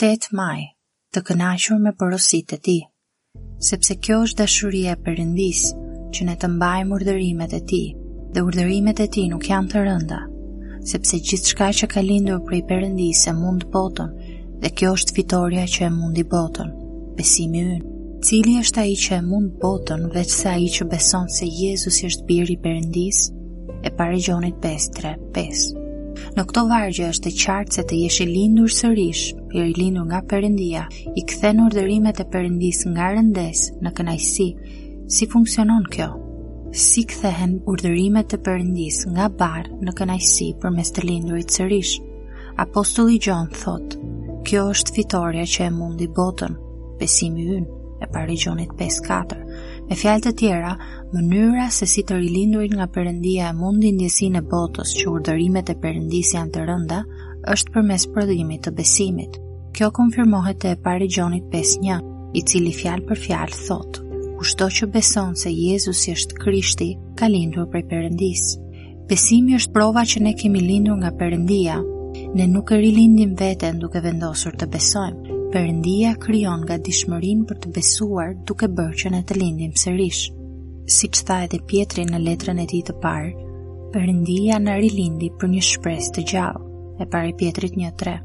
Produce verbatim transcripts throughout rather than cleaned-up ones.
tetë maj, të kënaqur me porositë e tij, sepse kjo është dashuria e Perëndisë, që ne të mbajmë urdhërimet e tij, dhe urdhërimet e tij nuk janë të rënda, sepse gjithçka që ka lindur prej Perëndisë e mund botën, dhe kjo është fitoria që e mundi botën, besimi ynë. Cili është ai që e mund botën veç se ai që beson se Jezusi është biri i Perëndisë? E para Gjonit pesë tre pesë. Në këto vargje është e qartë se të jesh i lindur sërish, i rilindur nga Perëndia, i kthen urdhërimet e Perëndisë nga rëndesë në kënaqësi. Si funksionon kjo? Si kthehen urdhërimet e Perëndisë nga barë në kënaqësi përmes të lindurit sërish? Apostulli Gjon thot: kjo është fitoria që e mundi botën, besimi ynë. E para Gjonit pesë katër. Me fjalë të tjera, mënyra se si të rilindurit nga Perëndia e mundi ndjesinë e botës që urdhërimet e Perëndisë janë të rënda, është përmes prodhimit të besimit. Kjo konfirmohet te e para Gjonit pesë një, i cili fjalë për fjalë thot: kushdo që beson se Jezusi është Krishti, ka lindur prej Perëndisë. Besimi është prova që ne kemi lindur nga Perëndia. Ne nuk e rilindim veten duke vendosur të besojmë. Perëndia krijon nga dishmërinë për të besuar duke bërë që ne të lindim sërish. Siç tha edhe Pietri në letrën e tij të parë, Perëndia na rilindi për një shpresë të gjallë. E para Pietrit një tre.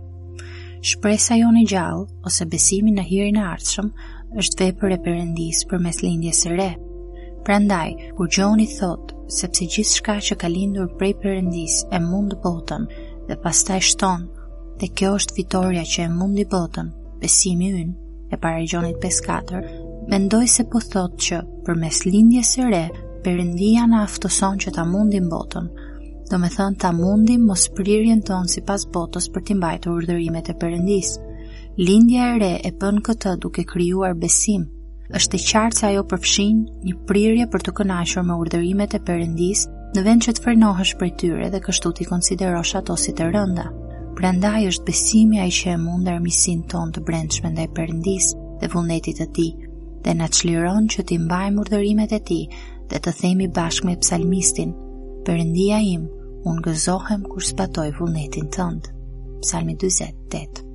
Shpresa jonë e gjallë ose besimi në hirin e ardhshëm është vepër e Perëndisë përmes lindjes së re. Prandaj, kur Gjoni thot, sepse gjithçka që ka lindur prej Perëndisë e mund botën, dhe pastaj shton, dhe kjo është fitoria që e mundi botën, besimi ynë, e para Gjonit pesë katër, mendoj se po thot që përmes lindjes së re, Perëndia na aftoson që ta mundim botën, do me thënë ta mundim mos prirjen tonë sipas botës për t'i mbajtur urdhërimet e Perëndisë. Lindja e re e bën këtë duke krijuar besim. Është e qartë se ajo përfshin një prirje për të kënaqur me urdhërimet e Perëndisë, në vend që të frenohesh prej tyre dhe kështu t'i konsiderosh ato si të rënda. Prandaj është besimi ai që e mund armiqsinë tonë të brendshme ndaj Perëndisë dhe vullnetit të tij, dhe na çliron që t'i mbajmë urdhërimet e tij dhe të themi bashkë me psalmistin: Perëndia im, unë gëzohem kur zbatoj vullnetin tënd. Psalmi dyzet tetë.